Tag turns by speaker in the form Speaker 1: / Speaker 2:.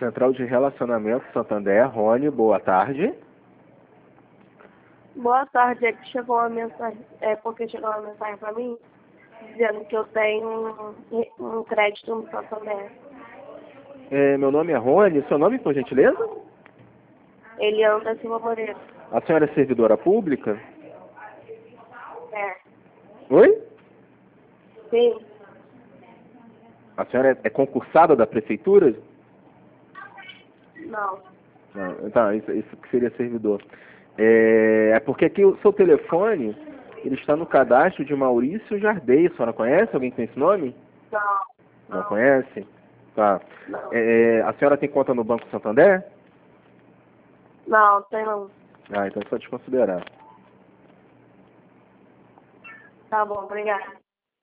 Speaker 1: Central de Relacionamento Santander, Rony, boa tarde.
Speaker 2: Boa tarde, é que chegou uma mensagem, porque chegou uma mensagem para mim dizendo que eu tenho um crédito no Santander.
Speaker 1: Meu nome é Rony, seu nome, por gentileza?
Speaker 2: Eliana Silva Moreira.
Speaker 1: A senhora é servidora pública?
Speaker 2: É.
Speaker 1: Oi?
Speaker 2: Sim.
Speaker 1: A senhora é concursada da prefeitura?
Speaker 2: Não.
Speaker 1: Não, tá, isso que seria servidor. É porque aqui o seu telefone, ele está no cadastro de Maurício Jardei. A senhora conhece? Alguém que tem esse nome?
Speaker 2: Não.
Speaker 1: Não conhece? Tá.
Speaker 2: Não.
Speaker 1: A senhora tem conta no Banco Santander?
Speaker 2: Não, tem não.
Speaker 1: Ah, então é só desconsiderar.
Speaker 2: Tá bom, obrigada.